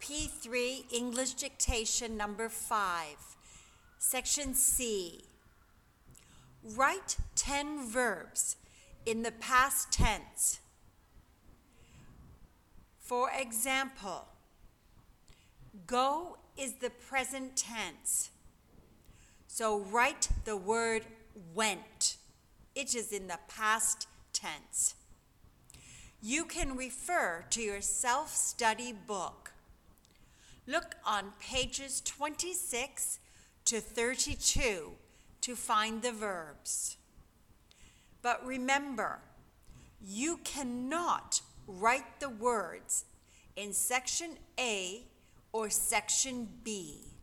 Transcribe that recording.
P3 English Dictation number 5, Section C. Write 10 verbs in the past tense. For example, go is the present tense. So write the word went. It is in the past tense. You can refer to your self-study book. Look on pages 26 to 32 to find the verbs. But remember, you cannot write the words in Section A or Section B.